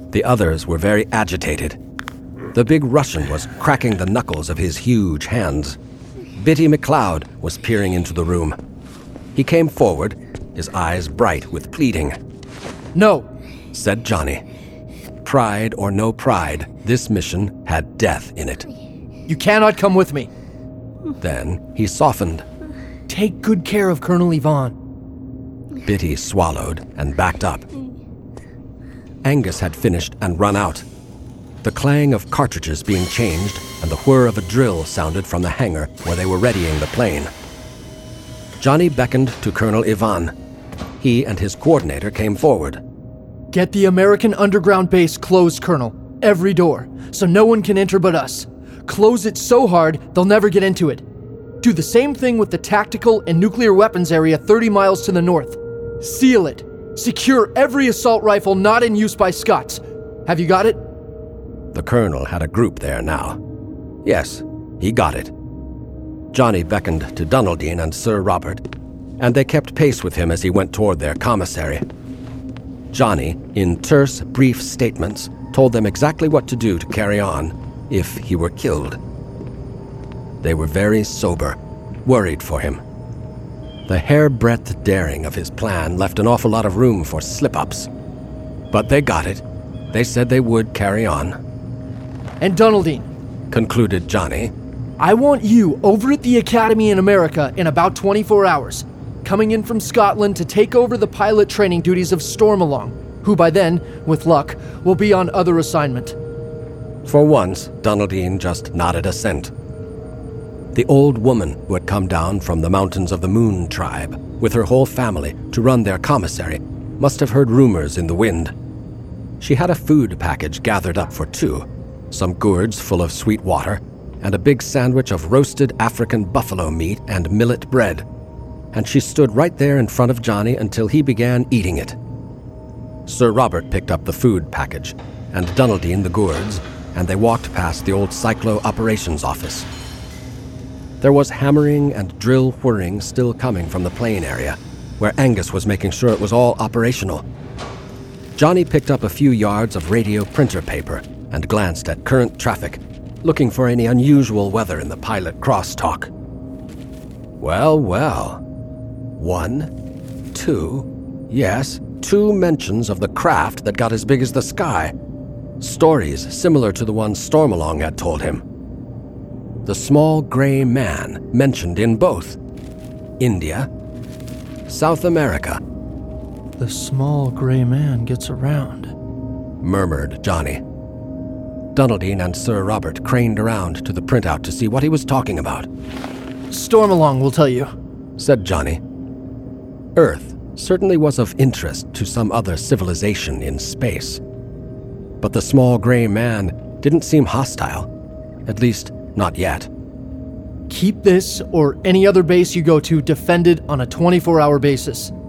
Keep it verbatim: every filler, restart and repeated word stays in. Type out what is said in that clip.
The others were very agitated. The big Russian was cracking the knuckles of his huge hands. Bitty McLeod was peering into the room. He came forward, his eyes bright with pleading. "No," said Johnny. Pride or no pride, this mission had death in it. "You cannot come with me." Then he softened. "Take good care of Colonel Yvonne." Bitty swallowed and backed up. Angus had finished and run out. The clang of cartridges being changed and the whir of a drill sounded from the hangar where they were readying the plane. Johnny beckoned to Colonel Yvonne. He and his coordinator came forward. "Get the American underground base closed, Colonel. Every door, so no one can enter but us. Close it so hard they'll never get into it. Do the same thing with the tactical and nuclear weapons area thirty miles to the north. Seal it. Secure every assault rifle not in use by Scots. Have you got it?" The colonel had a group there now. Yes, he got it. Johnny beckoned to Dunaldine and Sir Robert, and they kept pace with him as he went toward their commissary. Johnny, in terse, brief statements, told them exactly what to do to carry on if he were killed. They were very sober, worried for him. The hair-breadth daring of his plan left an awful lot of room for slip-ups. But they got it. They said they would carry on. "And Dunaldine," concluded Johnny, "I want you over at the Academy in America in about twenty-four hours, coming in from Scotland to take over the pilot training duties of Stormalong, who by then, with luck, will be on other assignment." For once, Dunaldine just nodded assent. The old woman who had come down from the mountains of the Moon tribe with her whole family to run their commissary must have heard rumors in the wind. She had a food package gathered up for two, some gourds full of sweet water, and a big sandwich of roasted African buffalo meat and millet bread, and she stood right there in front of Johnny until he began eating it. Sir Robert picked up the food package, and Dunaldine the gourds, and they walked past the old Cyclo operations office. There was hammering and drill whirring still coming from the plane area, where Angus was making sure it was all operational. Johnny picked up a few yards of radio printer paper and glanced at current traffic, looking for any unusual weather in the pilot crosstalk. Well, well. One, two, yes, two mentions of the craft that got as big as the sky. Stories similar to the ones Stormalong had told him. The small gray man mentioned in both. India, South America. "The small gray man gets around," murmured Johnny. Dunaldine and Sir Robert craned around to the printout to see what he was talking about. "Stormalong will tell you," said Johnny. Earth certainly was of interest to some other civilization in space. But the small gray man didn't seem hostile, at least not yet. "Keep this or any other base you go to defended on a twenty-four hour basis.